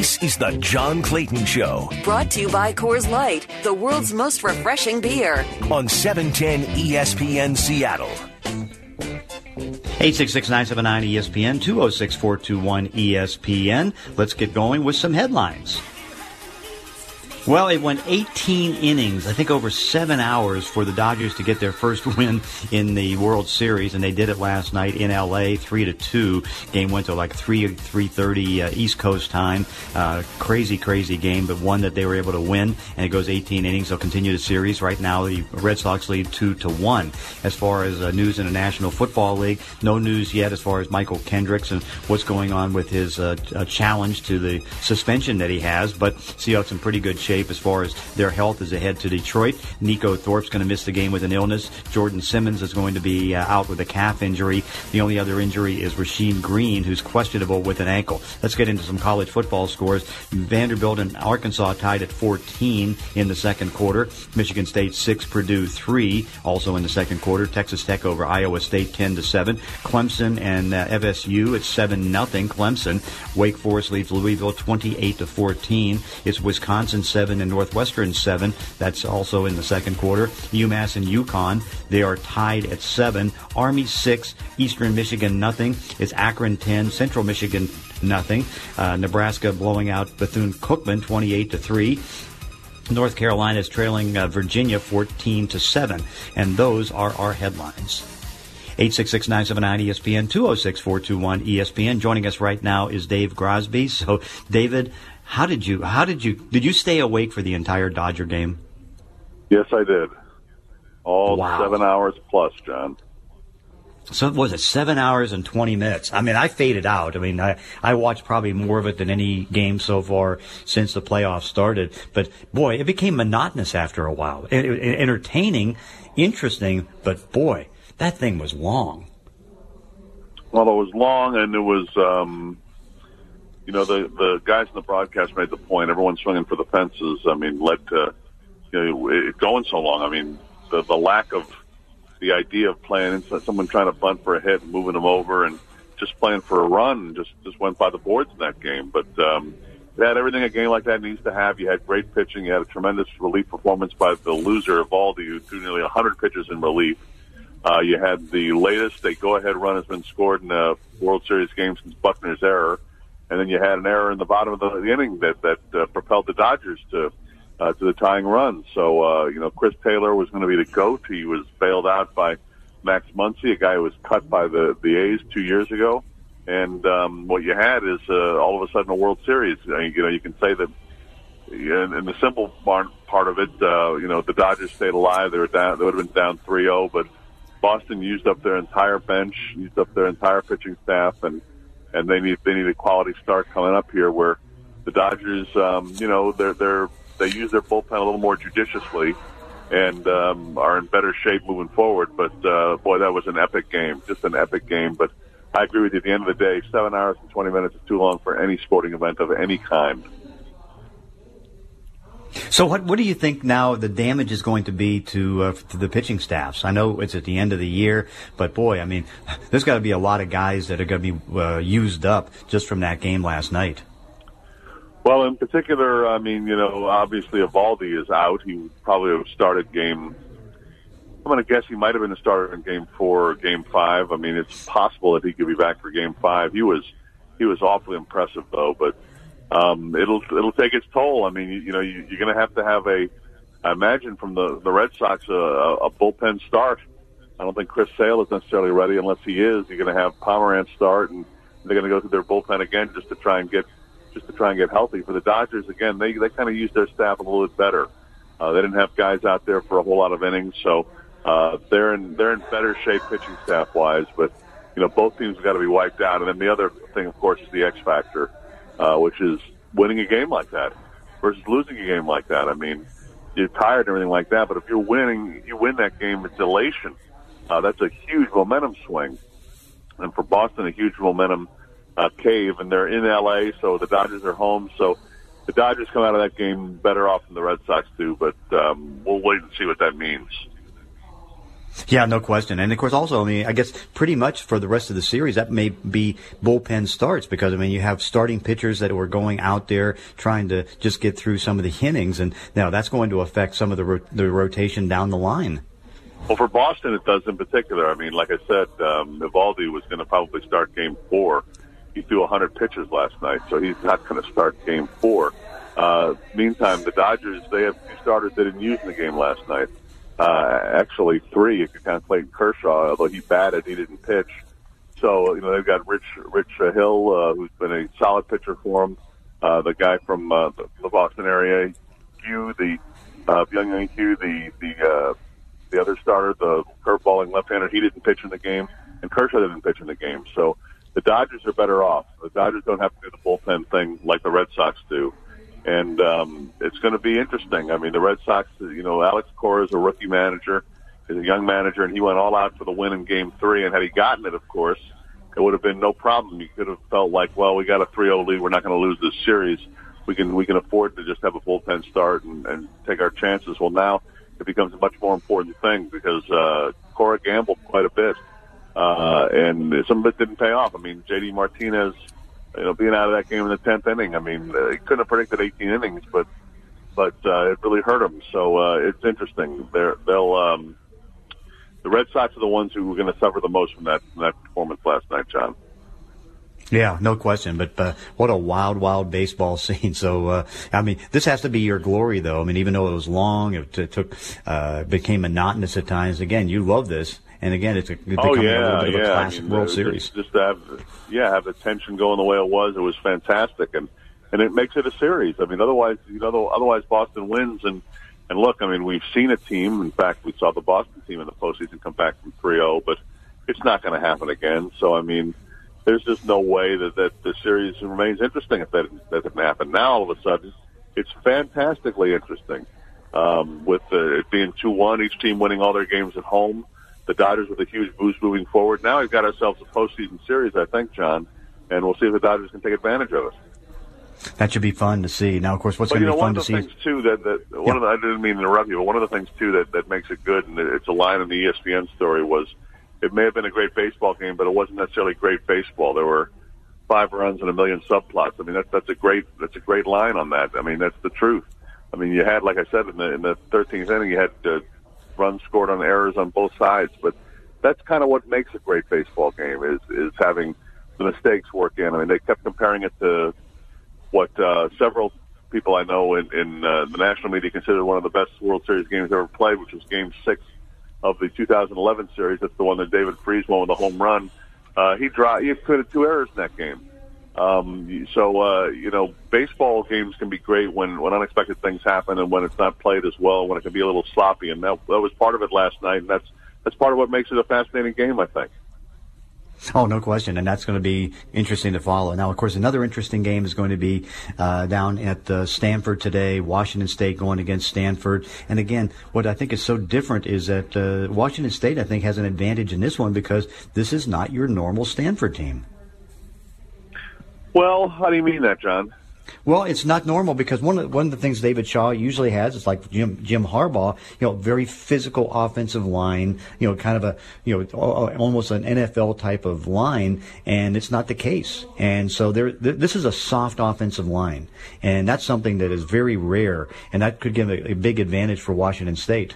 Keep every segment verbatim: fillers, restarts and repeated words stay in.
This is the John Clayton Show. Brought to you by Coors Light, the world's most refreshing beer. On seven ten E S P N Seattle. eight six six, nine seven nine, E S P N, two oh six, four two one, E S P N. Let's get going with some headlines. Well, it went eighteen innings, I think over seven hours for the Dodgers to get their first win in the World Series, and they did it last night in L A, three to two. Game went to like three, three thirty uh, East Coast time. Uh, crazy, crazy game, but one that they were able to win, and it goes eighteen innings. They'll continue the series. Right now, the Red Sox lead two to one. As far as uh, news in the National Football League, no news yet as far as Michael Kendricks and what's going on with his uh, uh, challenge to the suspension that he has, but Seahawks in pretty good shape as far as their health as they head to Detroit. Nico Thorpe's going to miss the game with an illness. Jordan Simmons is going to be uh, out with a calf injury. The only other injury is Rasheem Green, who's questionable with an ankle. Let's get into some college football scores. Vanderbilt and Arkansas tied at fourteen in the second quarter. Michigan State six, Purdue three, also in the second quarter. Texas Tech over Iowa State ten to seven. Clemson and uh, F S U, it's seven nothing. Clemson. Wake Forest leads Louisville twenty-eight to fourteen. It's Wisconsin seven and Northwestern seven. That's also in the second quarter. UMass and UConn, they are tied at seven. Army six, Eastern Michigan nothing. It's Akron ten, Central Michigan nothing. Uh, Nebraska blowing out Bethune-Cookman twenty-eight to three. North Carolina is trailing uh, Virginia fourteen to seven. And those are our headlines. eight six six, nine seven nine, E S P N, two oh six, four two one, E S P N. Joining us right now is Dave Grosby. So, David, how did you, how did you, did you stay awake for the entire Dodger game? Yes, I did. All wow. seven hours plus, John. So was it seven hours and twenty minutes? I mean, I faded out. I mean, I, I watched probably more of it than any game so far since the playoffs started. But, boy, it became monotonous after a while. It, it, entertaining, interesting, but, boy, that thing was long. Well, it was long, and it was, um, you know, the, the guys in the broadcast made the point. Everyone swinging for the fences, I mean, led to, you know, it going so long. I mean, the, the lack of the idea of playing, someone trying to bunt for a hit and moving them over and just playing for a run just, just went by the boards in that game. But um, it had everything a game like that needs to have. You had great pitching. You had a tremendous relief performance by the loser, Evaldi, who threw nearly one hundred pitches in relief. Uh, you had the latest a go-ahead run has been scored in a World Series game since Buckner's error. And then you had an error in the bottom of the, the inning that, that uh, propelled the Dodgers to Uh, to the tying run. So, uh, you know, Chris Taylor was going to be the GOAT. He was bailed out by Max Muncy, a guy who was cut by the, the A's two years ago. And um, what you had is uh, all of a sudden a World Series. You know, you, know, you can say that in, in the simple part, part of it, uh, you know, the Dodgers stayed alive. They were down. They would have been down three oh, but Boston used up their entire bench, used up their entire pitching staff, and, and they need they need a quality start coming up here where the Dodgers, um, you know, they're they're They use their bullpen a little more judiciously and um, are in better shape moving forward. But, uh, boy, that was an epic game, just an epic game. But I agree with you. At the end of the day, seven hours and twenty minutes is too long for any sporting event of any kind. So what what do you think now the damage is going to be to uh, to the pitching staffs? I know it's at the end of the year, but, boy, I mean, there's got to be a lot of guys that are going to be uh, used up just from that game last night. Well, in particular, I mean, you know, obviously Evaldi is out. He would probably have started game, I'm going to guess he might have been the starter in game four or game five. I mean, it's possible that he could be back for game five. He was, he was awfully impressive though, but, um, it'll, it'll take its toll. I mean, you, you know, you, you're going to have to have a, I imagine from the, the Red Sox, a, a bullpen start. I don't think Chris Sale is necessarily ready unless he is. You're going to have Pomeranz start, and they're going to go through their bullpen again just to try and get just to try and get healthy. For the Dodgers, again, they they kind of used their staff a little bit better. Uh, they didn't have guys out there for a whole lot of innings, so uh, they're in they're in better shape pitching staff wise. But you know, both teams have got to be wiped out. And then the other thing, of course, is the X factor, uh, which is winning a game like that versus losing a game like that. I mean, you're tired and everything like that, but if you're winning, you win that game, it's elation. Uh, that's a huge momentum swing, and for Boston, a huge momentum Uh, cave, and they're in L A, so the Dodgers are home. So the Dodgers come out of that game better off than the Red Sox do, but um, we'll wait and see what that means. Yeah, no question. And, of course, also, I mean, I guess pretty much for the rest of the series, that may be bullpen starts because, I mean, you have starting pitchers that were going out there trying to just get through some of the innings, and now that's going to affect some of the ro- the rotation down the line. Well, for Boston, it does in particular. I mean, like I said, um, Eovaldi was going to probably start game four. He threw one hundred pitches last night, so he's not going to start game four. Uh, meantime, the Dodgers, they have two starters they didn't use in the game last night. Uh, actually three if you count Clayton Kershaw, although he batted, he didn't pitch. So, you know, they've got Rich, Rich uh, Hill, uh, who's been a solid pitcher for him. Uh, the guy from, uh, the, the Boston area, Hugh, the, uh, Young Young Hugh, the, the, uh, the other starter, the curveballing left-hander, he didn't pitch in the game, and Kershaw didn't pitch in the game. So the Dodgers are better off. The Dodgers don't have to do the bullpen thing like the Red Sox do. And um, it's going to be interesting. I mean, the Red Sox, you know, Alex Cora is a rookie manager, is a young manager, and he went all out for the win in Game three. And had he gotten it, of course, it would have been no problem. You could have felt like, well, we got a three oh lead. We're not going to lose this series. We can we can afford to just have a bullpen start and, and take our chances. Well, now it becomes a much more important thing because uh, Cora gambled quite a bit, uh, and some of it didn't pay off. I mean, J D Martinez, you know, being out of that game in the tenth inning, I mean, uh, he couldn't have predicted eighteen innings, but but uh, it really hurt him. So uh, it's interesting. They're, they'll um, the Red Sox are the ones who were going to suffer the most from that from that performance last night, John. Yeah, no question. But uh, what a wild, wild baseball scene. So, uh, I mean, this has to be your glory, though. I mean, even though it was long, it, it took uh, became monotonous at times. Again, you love this. And again, it's a, it's oh, becoming yeah, a little bit of yeah. a classic I mean, World uh, Series. Just, just to have, yeah, have the tension going the way it was. It was fantastic, and and it makes it a series. I mean, otherwise, you know, otherwise Boston wins. And and look, I mean, we've seen a team. In fact, we saw the Boston team in the postseason come back from three oh, but it's not going to happen again. So, I mean, there's just no way that that the series remains interesting if that that didn't happen. Now, all of a sudden, it's fantastically interesting um, with uh, it being two one, each team winning all their games at home. The Dodgers with a huge boost moving forward. Now we've got ourselves a postseason series, I think, John, and we'll see if the Dodgers can take advantage of it. That should be fun to see. Now, of course, what's going to be fun to see? One of the things, too, that, that one yeah. of the, I didn't mean to interrupt you, but one of the things, too, that, that makes it good, and it's a line in the E S P N story, was it may have been a great baseball game, but it wasn't necessarily great baseball. There were five runs and a million subplots. I mean, that's, that's a great, that's a great line on that. I mean, that's the truth. I mean, you had, like I said, in the, in the thirteenth inning, you had uh, runs scored on errors on both sides, but that's kind of what makes a great baseball game is is having the mistakes work in. I mean, they kept comparing it to what uh, several people I know in, in uh, the national media consider one of the best World Series games ever played, which was Game Six of the two thousand eleven series. That's the one that David Freese won with a home run. Uh, he dropped. He committed two errors in that game. Um, so uh, you know, baseball games can be great when when unexpected things happen and when it's not played as well, when it can be a little sloppy, and that, that was part of it last night, and that's. That's part of what makes it a fascinating game, I think. Oh, no question, and that's going to be interesting to follow. Now, of course, another interesting game is going to be uh, down at uh, Stanford today, Washington State going against Stanford. And again, what I think is so different is that uh, Washington State, I think, has an advantage in this one because this is not your normal Stanford team. Well, how do you mean that, John? Well, it's not normal because one of, one of the things David Shaw usually has is like Jim, Jim Harbaugh, you know, very physical offensive line, you know, kind of a, you know, almost an N F L type of line, and it's not the case. And so there, th- this is a soft offensive line, and that's something that is very rare, and that could give a, a big advantage for Washington State.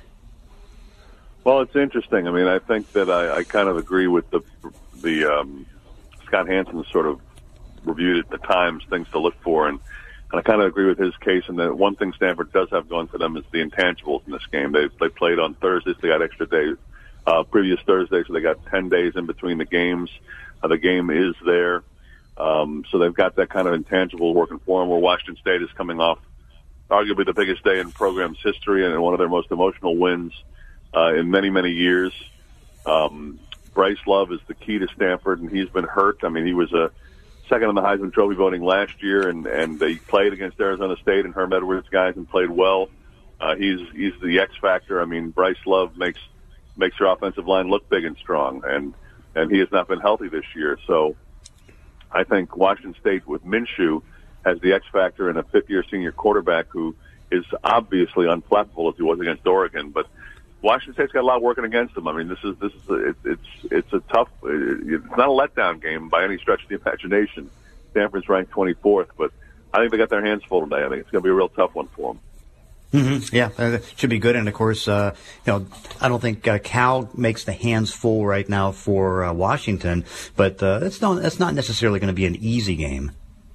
Well, it's interesting. I mean, I think that I, I kind of agree with the the um, Scott Hansen sort of reviewed at the Times things to look for, and, and I kind of agree with his case. And that one thing Stanford does have going for them is the intangibles in this game. They they played on Thursdays, so they got extra days. Uh, previous Thursday, so they got ten days in between the games. Uh, the game is there, um, so they've got that kind of intangible working for them. Where Washington State is coming off arguably the biggest day in the program's history and one of their most emotional wins uh, in many many years. Um, Bryce Love is the key to Stanford, and he's been hurt. I mean, he was a second in the Heisman Trophy voting last year, and, and they played against Arizona State and Herm Edwards guys and played well. Uh, he's he's the X factor. I mean, Bryce Love makes makes your offensive line look big and strong, and and he has not been healthy this year. So I think Washington State with Minshew has the X factor and a fifth-year senior quarterback who is obviously unflappable as he was against Oregon, but Washington State's got a lot working against them. I mean, this is this is a, it, it's it's a tough. It's not a letdown game by any stretch of the imagination. Stanford's ranked twenty-fourth, but I think they got their hands full today. I think it's going to be a real tough one for them. Mm-hmm. Yeah, uh, should be good. And of course, uh, you know, I don't think uh, Cal makes the hands full right now for uh, Washington, but uh, it's not that's not necessarily going to be an easy game.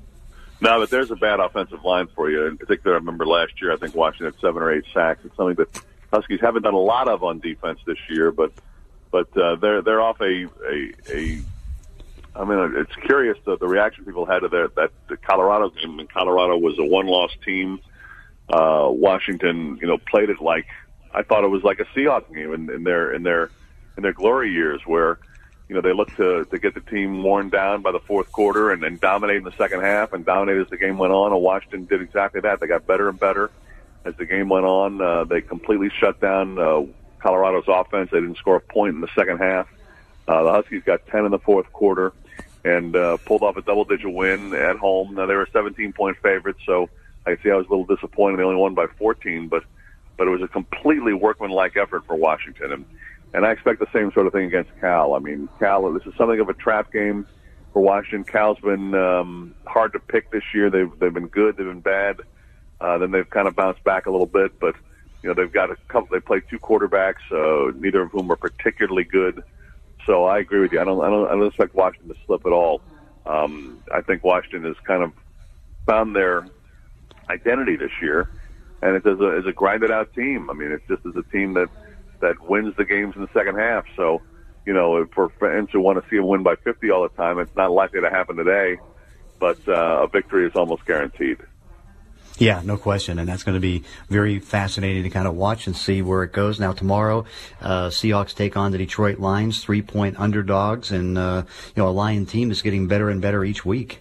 No, but there's a bad offensive line for you. In particular, I remember last year, I think Washington had seven or eight sacks. It's something that Huskies haven't done a lot of on defense this year, but but uh, they're they're off a a. a I mean, it's curious the, the reaction people had to their, that the Colorado game. And Colorado was a one-loss team. Uh, Washington, you know, played it like I thought it was like a Seahawks game in, in their in their in their glory years, where you know they looked to to get the team worn down by the fourth quarter and then dominate in the second half and dominate as the game went on. And Washington did exactly that. They got better and better as the game went on. Uh, they completely shut down uh, Colorado's offense. They didn't score a point in the second half. Uh, the Huskies got ten in the fourth quarter and uh, pulled off a double-digit win at home. Now, they were seventeen-point favorites, so I see I was a little disappointed. They only won by fourteen, but but it was a completely workmanlike effort for Washington. And, and I expect the same sort of thing against Cal. I mean, Cal, this is something of a trap game for Washington. Cal's been um, hard to pick this year. They've, they've been good. They've been bad. Uh, then they've kind of bounced back a little bit, but you know they've got a couple. They played two quarterbacks, uh, neither of whom are particularly good. So I agree with you. I don't. I don't. I don't expect Washington to slip at all. Um, I think Washington has kind of found their identity this year, and it's as a, as a grinded-out team. I mean, it's just as a team that that wins the games in the second half. So, you know, for fans who want to see them win by fifty all the time, it's not likely to happen today. But uh, a victory is almost guaranteed. Yeah, no question, and that's going to be very fascinating to kind of watch and see where it goes. Now tomorrow, uh, Seahawks take on the Detroit Lions, three-point underdogs, and uh, you know a Lion team is getting better and better each week.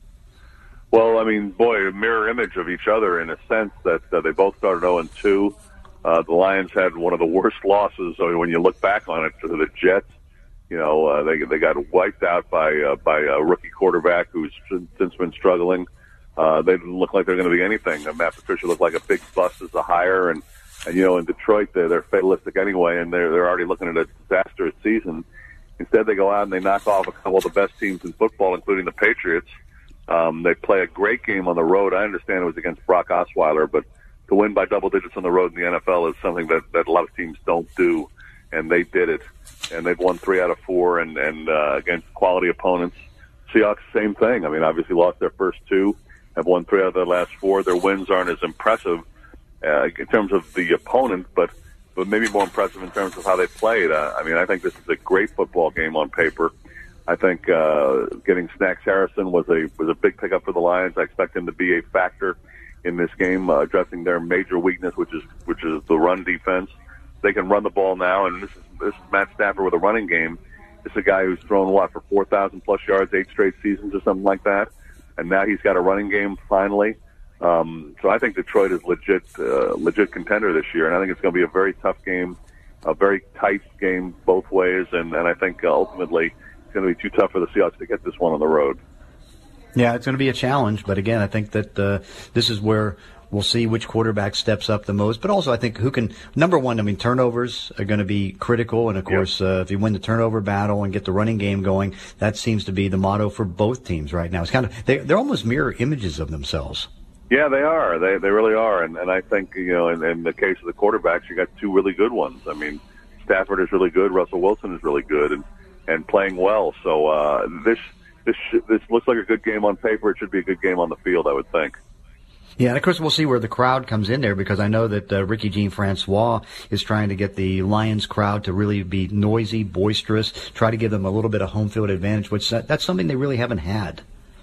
Well, I mean, boy, a mirror image of each other in a sense that uh, they both started oh and two. Uh, the Lions had one of the worst losses. I mean, when you look back on it, to the Jets. You know, uh, they they got wiped out by uh, by a rookie quarterback who's since been struggling. Uh, they didn't look like they're going to be anything. Uh, Matt Patricia looked like a big bust as a hire, and, and you know, in Detroit, they're, they're fatalistic anyway, and they're they're already looking at a disastrous season. Instead, they go out and they knock off a couple of the best teams in football, including the Patriots. Um, they play a great game on the road. I understand it was against Brock Osweiler, but to win by double digits on the road in the N F L is something that, that a lot of teams don't do, and they did it. And they've won three out of four, and, and uh, against quality opponents. Seahawks, same thing. I mean, obviously lost their first two. Have won three out of their last four. Their wins aren't as impressive uh, in terms of the opponent, but but maybe more impressive in terms of how they played. Uh, I mean, I think this is a great football game on paper. I think uh, getting Snacks Harrison was a was a big pickup for the Lions. I expect him to be a factor in this game, uh, addressing their major weakness, which is which is the run defense. They can run the ball now, and this is this is Matt Stafford with a running game. This is a guy who's thrown what for four thousand plus yards, eight straight seasons or something like that. And now he's got a running game finally. Um, so I think Detroit is legit, uh, legit contender this year, and I think it's going to be a very tough game, a very tight game both ways, and, and I think uh, ultimately it's going to be too tough for the Seahawks to get this one on the road. Yeah, it's going to be a challenge, but again, I think that uh, this is where we'll see which quarterback steps up the most, but also I think who can, number one, I mean, turnovers are going to be critical, and of course, yep. uh, if you win the turnover battle and get the running game going, that seems to be the motto for both teams right now. It's kind of, they, they're almost mirror images of themselves. Yeah, they are. They they really are, and, and I think, you know, in, in the case of the quarterbacks, you got two really good ones. I mean, Stafford is really good, Russell Wilson is really good, and, and playing well, so uh, this, this, this looks like a good game on paper. It should be a good game on the field, I would think. Yeah, and of course we'll see where the crowd comes in there, because I know that uh, Ricky Jean-Francois is trying to get the Lions crowd to really be noisy, boisterous, try to give them a little bit of home field advantage, which uh, that's something they really haven't had.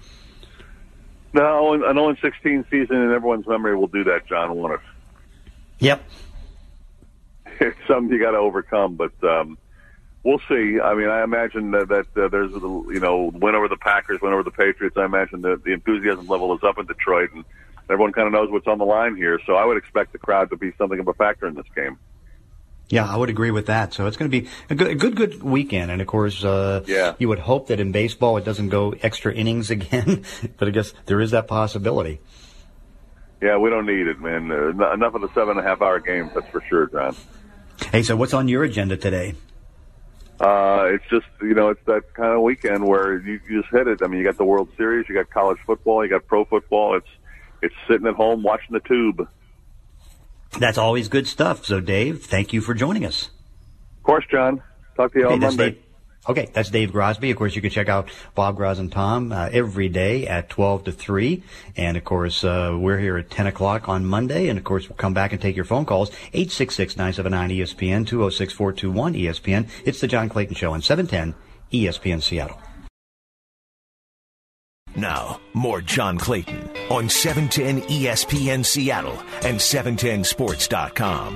No, an oh and sixteen season in everyone's memory will do that, John, won't it? Yep. It's something you got to overcome, but um, we'll see. I mean, I imagine that, that uh, there's a, you know, win over the Packers, win over the Patriots. I imagine that the enthusiasm level is up in Detroit, and everyone kind of knows what's on the line here, so I would expect the crowd to be something of a factor in this game. Yeah, I would agree with that. So it's going to be a good, a good, good weekend. And, of course, uh, yeah. you would hope that in baseball it doesn't go extra innings again, but I guess there is that possibility. Yeah, we don't need it, man. Uh, enough of the seven-and-a-half-hour games, that's for sure, John. Hey, so what's on your agenda today? Uh, it's just, you know, it's that kind of weekend where you, you just hit it. I mean, you got the World Series, you got college football, you got pro football. It's it's sitting at home watching the tube. That's always good stuff. So, Dave, thank you for joining us. Of course, John. Talk to you okay, on Monday. Dave. Okay, that's Dave Grosby. Of course, you can check out Bob Gros and Tom uh, every day at twelve to three. And, of course, uh, we're here at ten o'clock on Monday. And, of course, we'll come back and take your phone calls. eight six six, nine seven nine, E S P N, two oh six, four two one, E S P N. It's the John Clayton Show on seven ten E S P N Seattle. Now, more John Clayton on seven ten E S P N Seattle and seven ten sports dot com.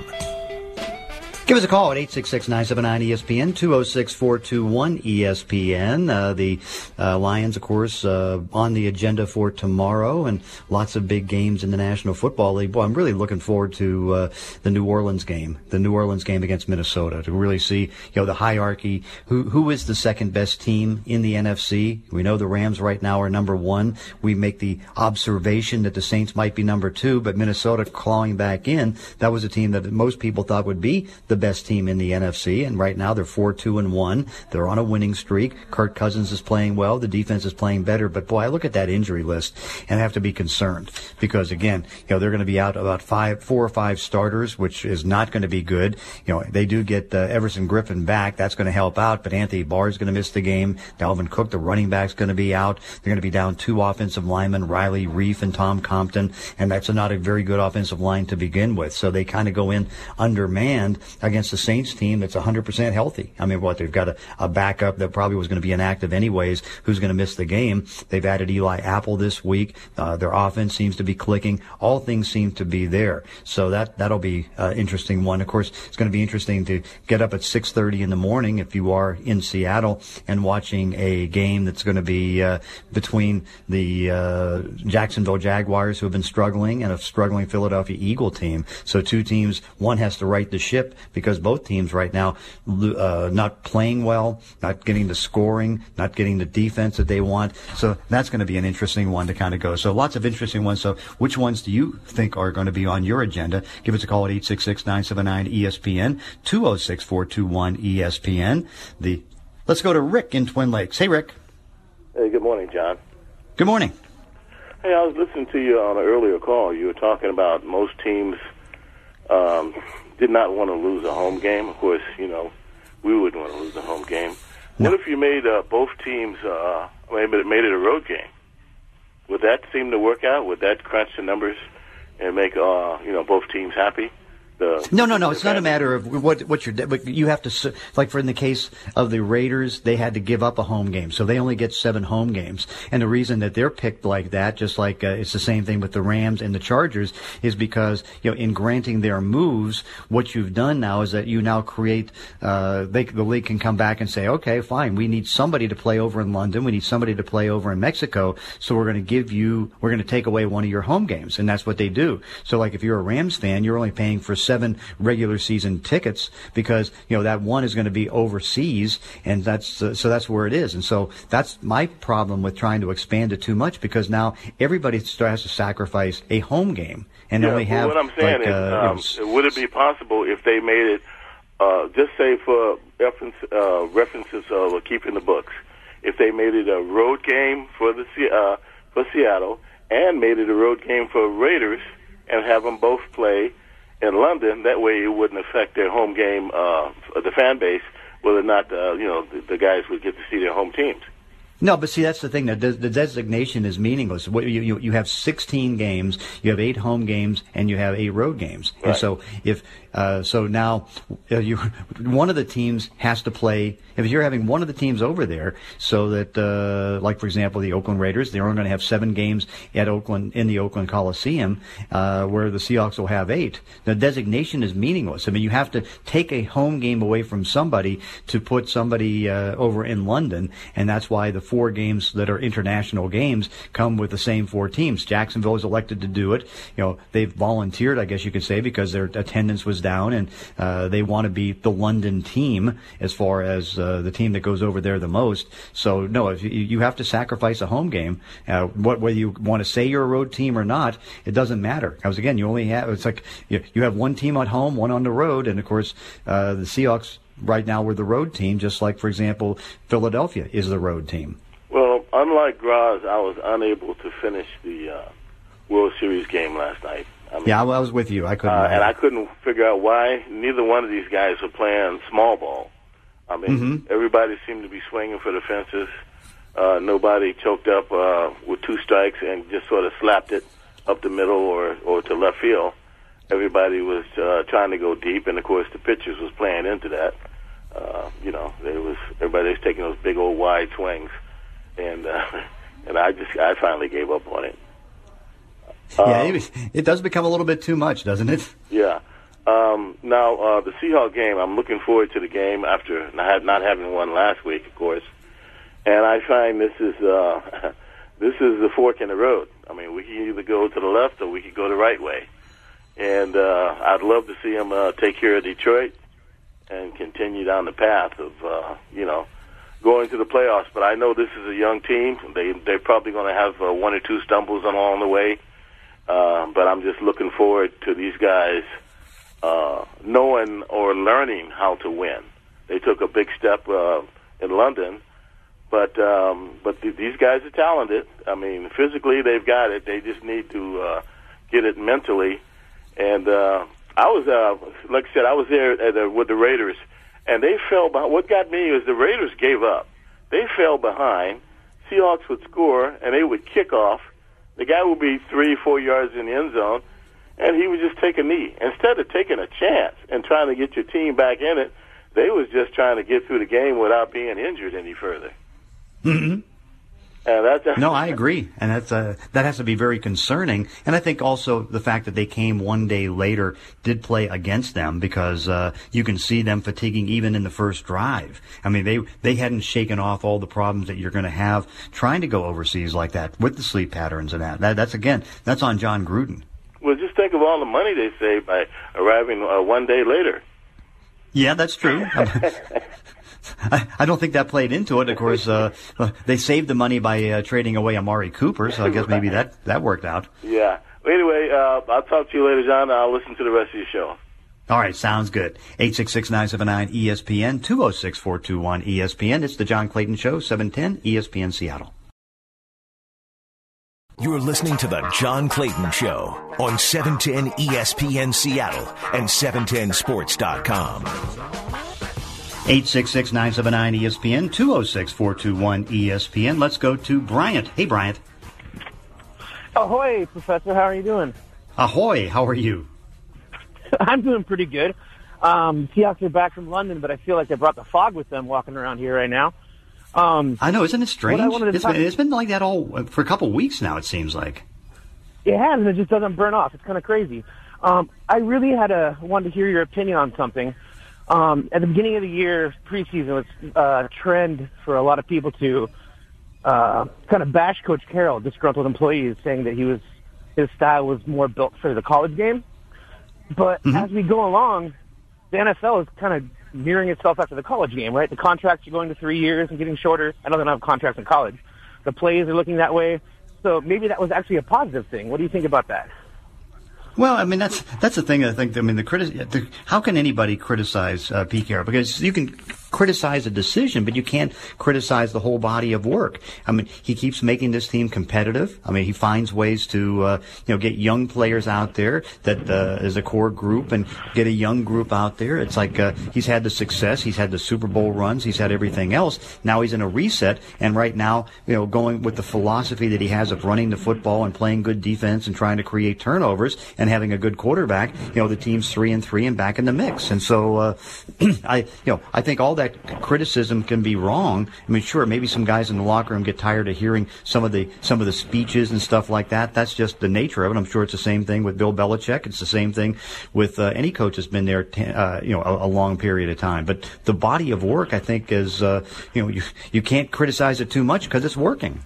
Give us a call at eight six six, nine seven nine, E S P N, two oh six, four two one, E S P N. Uh, the uh, Lions, of course, uh, on the agenda for tomorrow, and lots of big games in the National Football League. Boy, I'm really looking forward to uh, the New Orleans game, the New Orleans game against Minnesota, to really see, you know, the hierarchy. Who who is the second best team in the N F C? We know the Rams right now are number one. We make the observation that the Saints might be number two, but Minnesota clawing back in. That was a team that most people thought would be the best team in the N F C, and right now they're four two and one. They're on a winning streak. Kirk Cousins is playing well. The defense is playing better. But boy, I look at that injury list and have to be concerned because again, you know, they're going to be out about five, four or five starters, which is not going to be good. You know, they do get uh, Everson Griffin back. That's going to help out. But Anthony Barr is going to miss the game. Dalvin Cook, the running back, is going to be out. They're going to be down two offensive linemen, Riley Reif and Tom Compton, and that's not a very good offensive line to begin with. So they kind of go in undermanned against the Saints team that's one hundred percent healthy. I mean, what, they've got a, a backup that probably was going to be inactive anyways, who's going to miss the game. They've added Eli Apple this week. Uh, their offense seems to be clicking. All things seem to be there. So that, that'll be an interesting one. Of course, it's going to be interesting to get up at six thirty in the morning if you are in Seattle and watching a game that's going to be uh, between the uh, Jacksonville Jaguars, who have been struggling, and a struggling Philadelphia Eagle team. So two teams, one has to right the ship because both teams right now uh, not playing well, not getting the scoring, not getting the defense that they want. So that's going to be an interesting one to kind of go. So lots of interesting ones. So which ones do you think are going to be on your agenda? Give us a call at eight six six, nine seven nine, E S P N, two oh six, four two one, E S P N. The Let's go to Rick in Twin Lakes. Hey, Rick. Hey, good morning, John. Good morning. Hey, I was listening to you on an earlier call. You were talking about most teams um, did not want to lose a home game. Of course, you know, we wouldn't want to lose a home game. No. What if you made uh, both teams, uh, maybe made it a road game? Would that seem to work out? Would that crunch the numbers and make, uh, you know, both teams happy? The, no, no, no. It's not a matter of what what you're. But you have to, like, for in the case of the Raiders, they had to give up a home game, so they only get seven home games. And the reason that they're picked like that, just like uh, it's the same thing with the Rams and the Chargers, is because, you know, in granting their moves, what you've done now is that you now create. Uh, they, the league can come back and say, okay, fine, we need somebody to play over in London, we need somebody to play over in Mexico, so we're going to give you, we're going to take away one of your home games, and that's what they do. So, like, if you're a Rams fan, you're only paying for seven regular season tickets because, you know, that one is going to be overseas, and that's uh, so that's where it is. And so that's my problem with trying to expand it too much, because now everybody still has to sacrifice a home game and yeah, only well, have. What I'm saying like, is, uh, um, you know, would it be possible if they made it, uh, just say for reference, uh, references of keeping the books, if they made it a road game for the uh, for Seattle and made it a road game for Raiders and have them both play in London, that way it wouldn't affect their home game, uh, the fan base, whether or not, uh, you know, the, the guys would get to see their home teams. No, but see, that's the thing. The, the designation is meaningless. You, you, you have sixteen games, you have eight home games, and you have eight road games. Right. And so if uh, so now uh, you one of the teams has to play. If you're having one of the teams over there, so that uh, like for example the Oakland Raiders, they're only going to have seven games at Oakland in the Oakland Coliseum, uh, where the Seahawks will have eight. The designation is meaningless. I mean, you have to take a home game away from somebody to put somebody uh, over in London, and that's why the four games that are international games come with the same four teams. Jacksonville is elected to do it. You know, they've volunteered, I guess you could say, because their attendance was down, and uh, they want to be the London team as far as uh, the team that goes over there the most. So, no, if you, you have to sacrifice a home game. Uh, what, whether you want to say you're a road team or not, it doesn't matter. Because, again, you only have, it's like you, you have one team at home, one on the road, and, of course, uh, the Seahawks right now were the road team, just like, for example, Philadelphia is the road team. Well, unlike Graz, I was unable to finish the uh, World Series game last night. I mean, yeah, I was with you. I couldn't. Uh, and I couldn't figure out why neither one of these guys were playing small ball. I mean, mm-hmm. everybody seemed to be swinging for the fences. Uh, nobody choked up uh, with two strikes and just sort of slapped it up the middle or, or to left field. Everybody was uh, trying to go deep, and, of course, the pitchers was playing into that. Uh, you know, there was everybody was taking those big old wide swings, and uh, and I just I finally gave up on it. Yeah, um, it, it does become a little bit too much, doesn't it? Yeah. Um, now, uh, the Seahawks game, I'm looking forward to the game after not, not having one last week, of course. And I find this is uh, this is the fork in the road. I mean, we can either go to the left or we can go the right way. And uh, I'd love to see them uh, take care of Detroit and continue down the path of, uh, you know, going to the playoffs. But I know this is a young team. They, they're probably going to have uh, one or two stumbles along the way. Uh, but I'm just looking forward to these guys uh, knowing or learning how to win. They took a big step uh, in London, but um, but th- these guys are talented. I mean, physically they've got it. They just need to uh, get it mentally. And uh, I was, uh, like I said, I was there at the, with the Raiders, and they fell behind. What got me is the Raiders gave up. They fell behind. Seahawks would score, and they would kick off. The guy would be three, four yards in the end zone, and he would just take a knee. Instead of taking a chance and trying to get your team back in it, they was just trying to get through the game without being injured any further. Mm-hmm. And that's, no, I agree, and that's uh, that has to be very concerning. And I think also the fact that they came one day later did play against them, because uh, you can see them fatiguing even in the first drive. I mean, they they hadn't shaken off all the problems that you're going to have trying to go overseas like that with the sleep patterns and that. that that's again, that's on John Gruden. Well, just think of all the money they saved by arriving uh, one day later. Yeah, that's true. I, I don't think that played into it. Of course, uh, they saved the money by uh, trading away Amari Cooper, so I guess maybe that, that worked out. Yeah. Well, anyway, uh, I'll talk to you later, John. I'll listen to the rest of your show. All right, sounds good. eight six six, nine seven nine, E S P N, two oh six, four two one, E S P N. It's the John Clayton Show, seven ten E S P N Seattle. You're listening to the John Clayton Show on seven ten E S P N Seattle and seven ten sports dot com. eight six six, nine seven nine, E S P N, two oh six, four two one, E S P N. Let's go to Bryant. Hey, Bryant. Ahoy, Professor. How are you doing? Ahoy. How are you? I'm doing pretty good. Um, Seahawks are back from London, but I feel like they brought the fog with them walking around here right now. Um, I know. Isn't it strange? It's talk- been, it's been like that all for a couple of weeks now, it seems like. It has, and it just doesn't burn off. It's kind of crazy. Um, I really had a wanted to hear your opinion on something. Um, at the beginning of the year, preseason was uh, a trend for a lot of people to uh, kind of bash Coach Carroll, disgruntled employees, saying that he was his style was more built for the college game. But mm-hmm. as we go along, the N F L is kind of mirroring itself after the college game, right? The contracts are going to three years and getting shorter. I know they don't have contracts in college. The plays are looking that way. So maybe that was actually a positive thing. What do you think about that? Well, I mean, that's that's the thing. I think. I mean, the, criti- the how can anybody criticize uh, Pete Carroll? Because you can criticize a decision, but you can't criticize the whole body of work. I mean, he keeps making this team competitive. I mean, he finds ways to uh, you know get young players out there that uh, is a core group and get a young group out there. It's like uh, he's had the success, he's had the Super Bowl runs, he's had everything else. Now he's in a reset, and right now, you know, going with the philosophy that he has of running the football and playing good defense and trying to create turnovers and having a good quarterback, you know, the team's three and three and back in the mix. And so, uh, I, you know, I think all that criticism can be wrong. I mean, sure, maybe some guys in the locker room get tired of hearing some of the some of the speeches and stuff like that. That's just the nature of it. I'm sure it's the same thing with Bill Belichick. It's the same thing with uh, any coach that's been there, t- uh, you know, a, a long period of time. But the body of work, I think, is uh, you know, you you can't criticize it too much because it's working.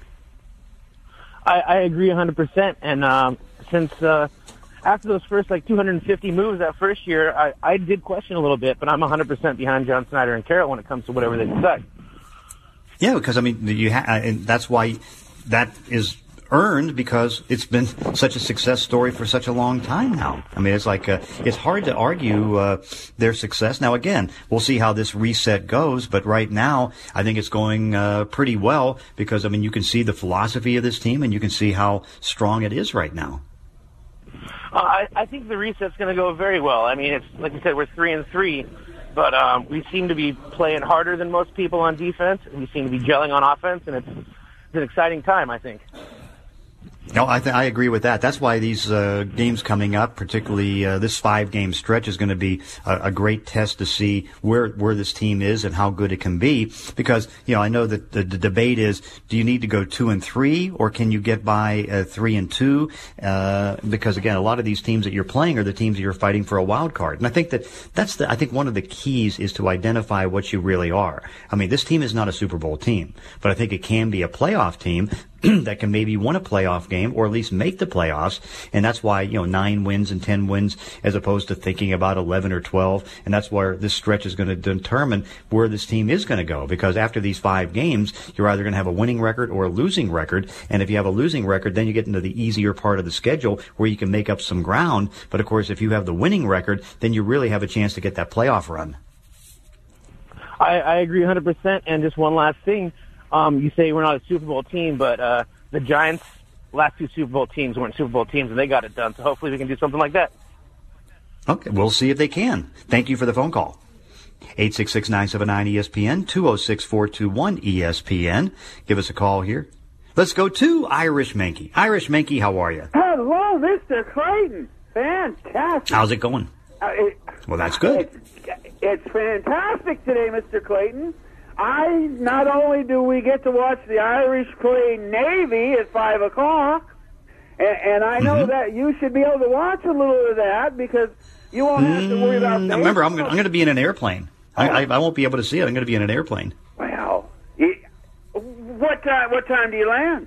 I, I agree one hundred percent. And um, since uh, after those first like two hundred fifty moves that first year, I, I did question a little bit, but I'm one hundred percent behind John Snyder and Carroll when it comes to whatever they decide. Yeah, because I mean, you ha- and that's why that is earned, because it's been such a success story for such a long time now. I mean, it's like uh, it's hard to argue uh, their success. Now, again, we'll see how this reset goes, but right now, I think it's going uh, pretty well because, I mean, you can see the philosophy of this team and you can see how strong it is right now. Uh, I, I think the reset's going to go very well. I mean, it's like you said, we're three and three, but um, we seem to be playing harder than most people on defense. We seem to be gelling on offense, and it's, it's an exciting time, I think. No, I, th- I agree with that. That's why these uh, games coming up, particularly uh, this five-game stretch, is going to be a, a great test to see where where this team is and how good it can be. Because, you know, I know that the, the debate is, do you need to go two and three, or can you get by uh, three and two? Uh, because again, a lot of these teams that you're playing are the teams that you're fighting for a wild card. And I think that that's the I think one of the keys is to identify what you really are. I mean, this team is not a Super Bowl team, but I think it can be a playoff team that can maybe win a playoff game or at least make the playoffs. And that's why, you know, nine wins and ten wins as opposed to thinking about eleven or twelve. And that's where this stretch is going to determine where this team is going to go. Because after these five games, you're either going to have a winning record or a losing record. And if you have a losing record, then you get into the easier part of the schedule where you can make up some ground. But of course, if you have the winning record, then you really have a chance to get that playoff run. I, I agree one hundred percent. And just one last thing. Um, you say we're not a Super Bowl team, but uh, the Giants' last two Super Bowl teams weren't Super Bowl teams, and they got it done. So hopefully we can do something like that. Okay, we'll see if they can. Thank you for the phone call. eight six six, nine seven nine, E S P N, two oh six, four two one, E S P N. Give us a call here. Let's go to Irish Mankey. Irish Mankey, how are you? Hello, Mister Clayton. Fantastic. How's it going? Uh, it, well, that's good. It's, it's fantastic today, Mister Clayton. I not only do we get to watch the Irish play Navy at five o'clock, and, and I know mm-hmm. that you should be able to watch a little of that because you won't have to worry about. Mm, remember, I'm, I'm going to be in an airplane. I, I, I won't be able to see it. I'm going to be in an airplane. Wow. What time? What time do you land?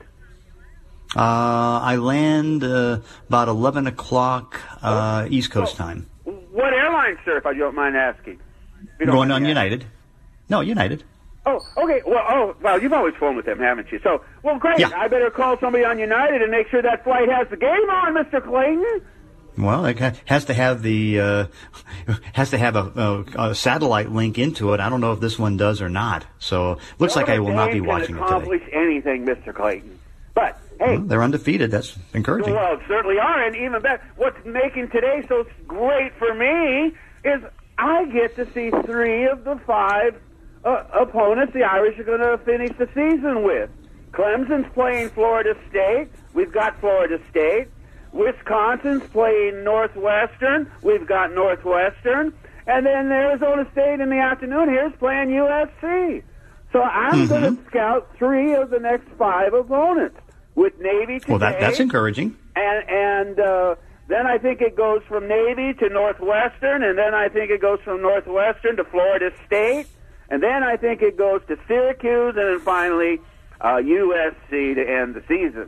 Uh, I land uh, about eleven o'clock uh, East Coast oh. time. What airline, sir? If I don't mind asking. Don't Going on United. No, United. Oh, okay. Well, oh, well, you've always flown with them, haven't you? So, well, great. Yeah. I better call somebody on United and make sure that flight has the game on, Mister Clayton. Well, it has to have the uh, has to have a, a, a satellite link into it. I don't know if this one does or not. So, looks well, like I will not be watching it today. Accomplish anything, Mister Clayton. But hey, well, they're undefeated. That's encouraging. Well, certainly are, and even better. What's making today so great for me is I get to see three of the five Uh, opponents the Irish are going to finish the season with. Clemson's playing Florida State. We've got Florida State. Wisconsin's playing Northwestern. We've got Northwestern. And then Arizona State in the afternoon here is playing U S C. So I'm mm-hmm. going to scout three of the next five opponents with Navy today. Well, that, that's encouraging. And, and uh, then I think it goes from Navy to Northwestern, and then I think it goes from Northwestern to Florida State. And then I think it goes to Syracuse, and then finally uh, U S C to end the season.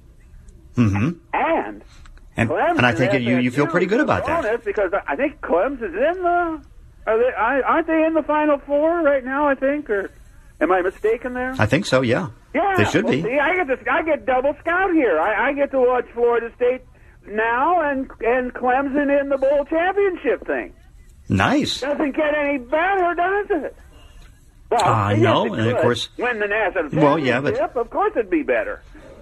Mm-hmm. And and, and I think it, you you feel pretty good about that because I think Clemson's in the are they aren't they in the Final Four right now? I think, or am I mistaken there? I think so. Yeah. Yeah, they should well, be. See, I get this. I get double scout here. I, I get to watch Florida State now and and Clemson in the bowl championship thing. Nice. Doesn't get any better, does it? Well, uh, yes, no, and of course, win the national championship. Well, yeah, but of course it'd be better.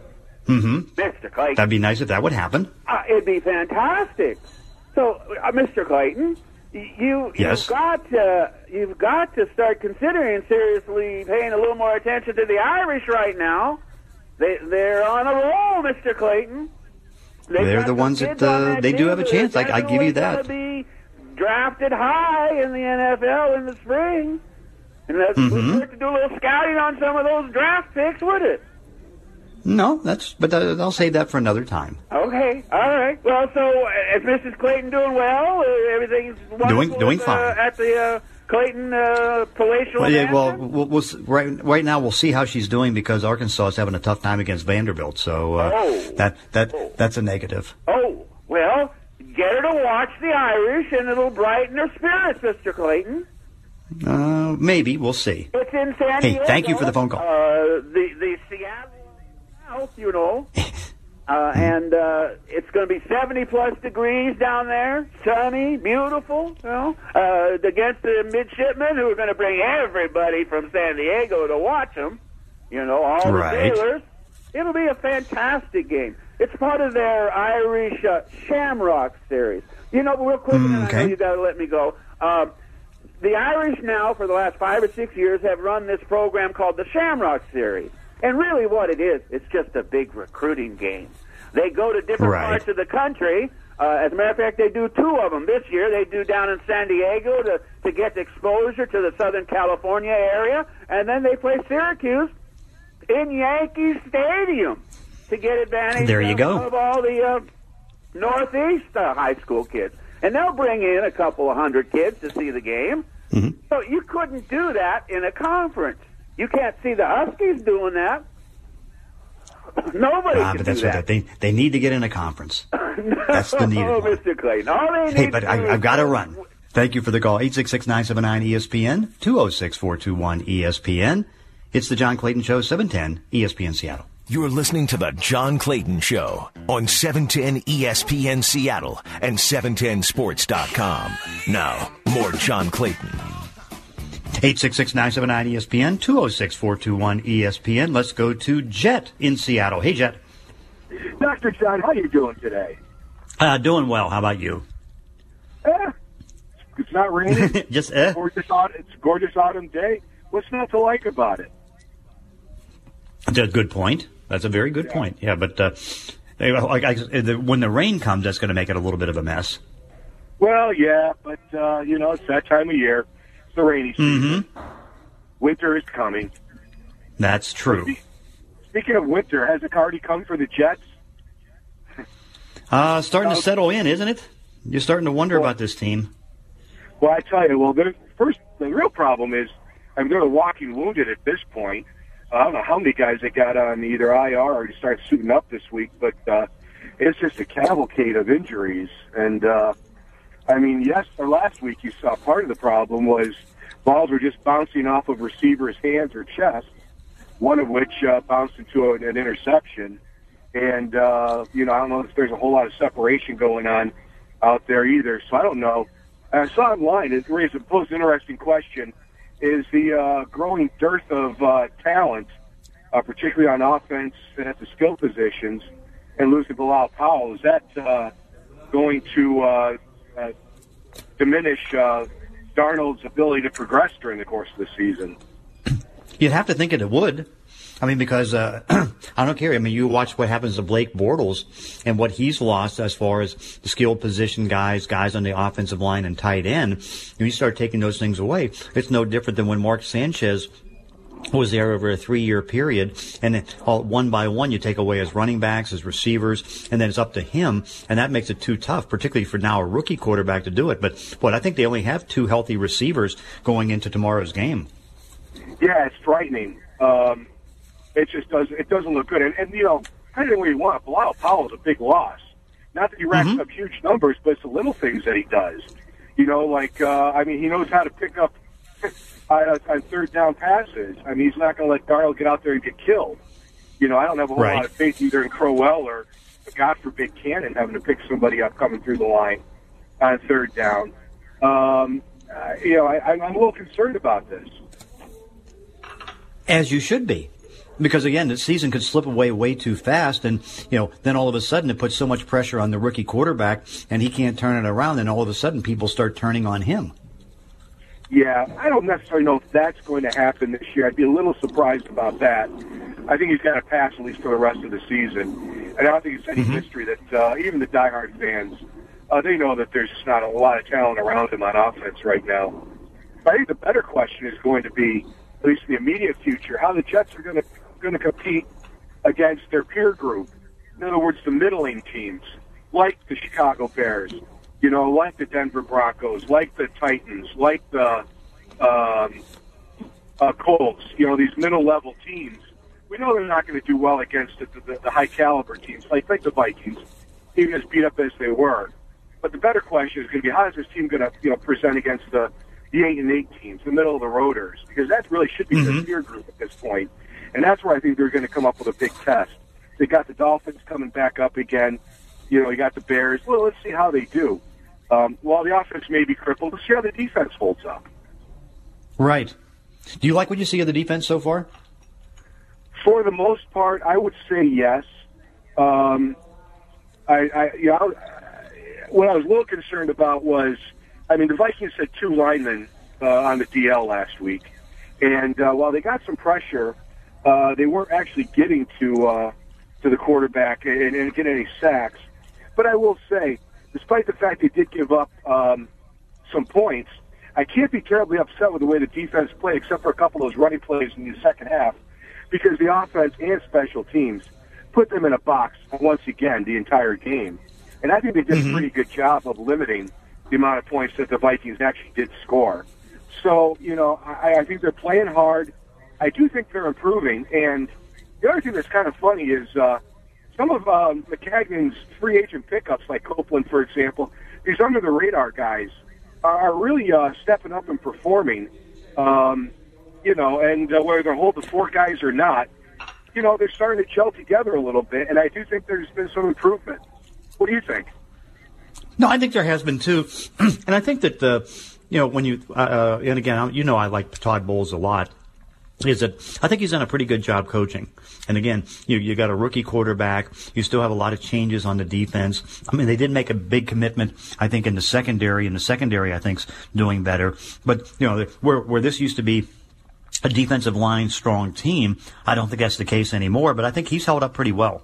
Mm-hmm. Mister Clayton, that'd be nice if that would happen. Uh, it'd be fantastic. So, uh, Mister Clayton, you yes. you've got to you've got to start considering seriously paying a little more attention to the Irish right now. They they're on a roll, Mister Clayton. They've they're the ones that, uh, on that they do have a chance. I, I give you that. Be drafted high in the N F L in the spring. Unless Mm-hmm. we start to do a little scouting on some of those draft picks, would it? No, that's but uh, I'll save that for another time. Okay, all right. Well, so uh, is Missus Clayton doing well? Uh, everything's wonderful Doing- doing at, fine. Uh, at the uh, Clayton uh, Palatial Well, yeah, well, Mansion? we'll, we'll s- right right now we'll see how she's doing because Arkansas is having a tough time against Vanderbilt. So uh, Oh. that that that's a negative. Oh, well, get her to watch the Irish, and it'll brighten her spirits, Mister Clayton. Uh, maybe we'll see. It's in San Hey, Diego. thank you for the phone call. Uh, the the Seattle South, you know, uh, and uh, it's going to be seventy plus degrees down there, sunny, beautiful. You know, uh, against the midshipmen who are going to bring everybody from San Diego to watch them. You know, all Right. the sailors. It'll be a fantastic game. It's part of their Irish uh, Shamrock series. You know, real quick, and I okay. know you got to let me go. Um, the Irish now, for the last five or six years, have run this program called the Shamrock Series. And really what it is, it's just a big recruiting game. They go to different Right. parts of the country. Uh, as a matter of fact, they do two of them this year. They do down in San Diego to, to get exposure to the Southern California area. And then they play Syracuse in Yankee Stadium to get advantage There you of, go. of all the uh, Northeast uh, high school kids. And they'll bring in a couple of hundred kids to see the game. Mm-hmm. So you couldn't do that in a conference. You can't see the Huskies doing that. Nobody Ah, can but that's do what that. they they need to get in a conference. no, That's the needed one. Mister Clayton. All they need Hey, but to do I, is- I've got to run. Thank you for the call. eight six six, nine seven nine, E S P N, two oh six, four two one, E S P N. It's the John Clayton Show, seven ten, E S P N Seattle. You're listening to the John Clayton Show on seven ten E S P N Seattle and seven ten sports dot com. Now, more John Clayton. eight six six, nine seven nine, E S P N, two oh six, four two one, E S P N. Let's go to Jet in Seattle. Hey, Jet. Doctor John, how you doing today? Uh, doing well. How about you? Eh, it's not raining. Just, eh? gorgeous autumn, it's a gorgeous autumn day. What's not to like about it? That's a good point. That's a very good point. Yeah, but uh, like I, the, when the rain comes, that's going to make it a little bit of a mess. Well, yeah, but, uh, you know, it's that time of year. It's the rainy season. Mm-hmm. Winter is coming. That's true. Speaking of winter, has it already come for the Jets? Uh, starting to settle in, isn't it? You're starting to wonder about this team. Well, I tell you, well, the first, the real problem is, I mean, they're walking wounded at this point. Uh, I don't know how many guys they got on either I R or to start suiting up this week, but uh, it's just a cavalcade of injuries. And, uh, I mean, yes, or last week you saw part of the problem was balls were just bouncing off of receivers' hands or chest, one of which uh, bounced into an, an interception. And, uh, you know, I don't know if there's a whole lot of separation going on out there either, so I don't know. I saw online, it raised a posed an interesting question, is the uh, growing dearth of uh, talent, uh, particularly on offense and at the skill positions, and losing Bilal Powell, is that uh, going to uh, uh, diminish uh, Darnold's ability to progress during the course of the season? You'd have to think it would. I mean, because uh, I don't care. I mean, you watch what happens to Blake Bortles and what he's lost as far as the skilled position guys, guys on the offensive line and tight end. And you start taking those things away. It's no different than when Mark Sanchez was there over a three-year period, and then all, one by one you take away his running backs, his receivers, and then it's up to him, and that makes it too tough, particularly for now a rookie quarterback to do it. But, what I think they only have two healthy receivers going into tomorrow's game. Yeah, it's frightening. Um, it just does. It doesn't look good. And, and you know, kind of where you want. Bilal Powell's a big loss. Not that he racks Mm-hmm. up huge numbers, but it's the little things that he does. You know, like uh, I mean, he knows how to pick up on, on third down passes. I mean, he's not going to let Darnold get out there and get killed. You know, I don't have a whole Right. lot of faith either in Crowell or, God forbid, Cannon having to pick somebody up coming through the line on third down. Um, uh, you know, I, I'm a little concerned about this. As you should be. Because, again, the season could slip away way too fast, and, you know, then all of a sudden it puts so much pressure on the rookie quarterback, and he can't turn it around, and all of a sudden people start turning on him. Yeah, I don't necessarily know if that's going to happen this year. I'd be a little surprised about that. I think he's got to pass at least for the rest of the season. And I don't think it's any Mm-hmm. mystery that uh, even the diehard fans, uh, they know that there's just not a lot of talent around him on offense right now. But I think the better question is going to be, at least in the immediate future, how the Jets are going to going to compete against their peer group. In other words, the middling teams, like the Chicago Bears, you know, like the Denver Broncos, like the Titans, like the um, uh, Colts, you know, these middle-level teams. We know they're not going to do well against the, the, the high-caliber teams, like, like the Vikings, even as beat up as they were. But the better question is going to be, how is this team going to, you know, present against the, the eight and eight teams, the middle of the roaders? Because that really should be mm-hmm. the peer group at this point. And that's where I think they're going to come up with a big test. They got the Dolphins coming back up again. You know, you got the Bears. Well, let's see how they do. Um, while the offense may be crippled, let's see how the defense holds up. Right. Do you like what you see of the defense so far? For the most part, I would say yes. Um, I, I, you know, what I was a little concerned about was, I mean, the Vikings had two linemen uh, on the D L last week, and uh, while they got some pressure, uh, they weren't actually getting to uh, to the quarterback and, and get any sacks. But I will say, despite the fact they did give up um, some points, I can't be terribly upset with the way the defense played, except for a couple of those running plays in the second half, because the offense and special teams put them in a box once again the entire game. And I think they did mm-hmm. a pretty good job of limiting the amount of points that the Vikings actually did score. So, you know, I, I think they're playing hard. I do think they're improving. And the other thing that's kind of funny is uh, some of um, McCagnon's free agent pickups, like Copeland, for example, these under-the-radar guys are really uh, stepping up and performing, um, you know, and uh, whether they're holding four guys or not, you know, they're starting to gel together a little bit, and I do think there's been some improvement. What do you think? No, I think there has been, too. And I think that, uh, you know, when you, uh, and again, you know I like Todd Bowles a lot, is that I think he's done a pretty good job coaching. And again, you you got a rookie quarterback. You still have a lot of changes on the defense. I mean, they did make a big commitment, I think, in the secondary, and the secondary, I think, is doing better. But, you know, where where this used to be a defensive line strong team, I don't think that's the case anymore. But I think he's held up pretty well.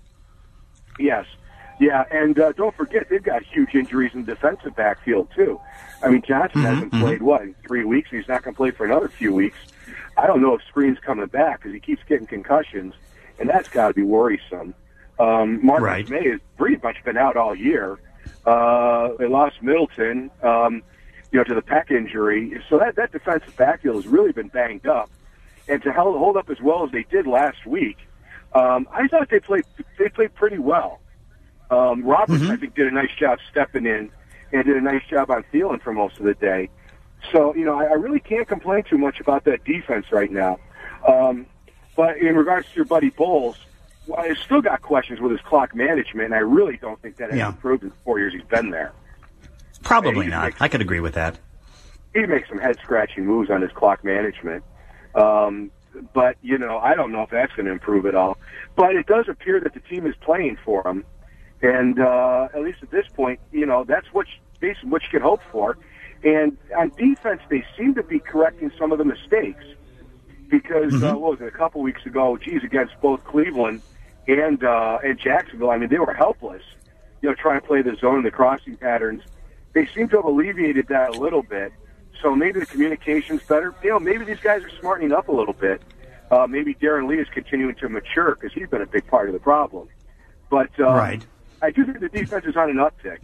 Yes. Yeah, and uh, don't forget, they've got huge injuries in the defensive backfield, too. I mean, Johnson mm-hmm, hasn't mm-hmm. played, what, in three weeks? He's not going to play for another few weeks. I don't know if Screen's coming back because he keeps getting concussions, and that's got to be worrisome. Um, Marcus right. May has pretty much been out all year. Uh, they lost Middleton, um, you know, to the pec injury. So that, that defensive backfield has really been banged up. And to hold, hold up as well as they did last week, um, I thought they played they played pretty well. Um, Roberts, mm-hmm. I think, did a nice job stepping in and did a nice job on Thielen for most of the day. So, you know, I, I really can't complain too much about that defense right now. Um, but in regards to your buddy Bowles, well, I've still got questions with his clock management, and I really don't think that has yeah. improved in the four years he's been there. Probably not. Makes, I could agree with that. He makes some head-scratching moves on his clock management. Um, but, you know, I don't know if that's going to improve at all. But it does appear that the team is playing for him. And uh, at least at this point, you know, that's what you, basically what you can hope for. And on defense, they seem to be correcting some of the mistakes. Because, mm-hmm. uh, what was it, a couple weeks ago, geez, against both Cleveland and uh, and Jacksonville, I mean, they were helpless, you know, trying to play the zone and the crossing patterns. They seem to have alleviated that a little bit. So maybe the communication's better. You know, maybe these guys are smartening up a little bit. Uh, maybe Darren Lee is continuing to mature because he's been a big part of the problem. But uh, right. I do think the defense is on an uptick.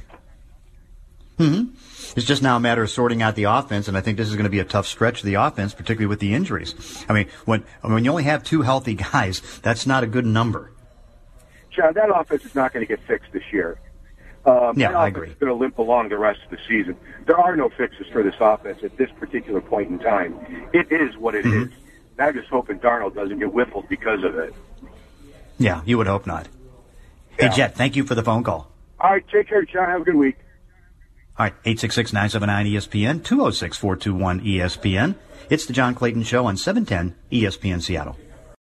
Mm-hmm. It's just now a matter of sorting out the offense, and I think this is going to be a tough stretch of the offense, particularly with the injuries. I mean, when when you only have two healthy guys, that's not a good number. John, that offense is not going to get fixed this year. Um, yeah, that I offense agree. is going to limp along the rest of the season. There are no fixes for this offense at this particular point in time. It is what it mm-hmm. is. And I'm just hoping Darnold doesn't get whippled because of it. Yeah, you would hope not. Yeah. Hey, Jet, thank you for the phone call. All right, take care, John. Have a good week. All right, eight six six, nine seven nine, E S P N, two oh six, four two one, E S P N. It's the John Clayton Show on seven ten E S P N Seattle.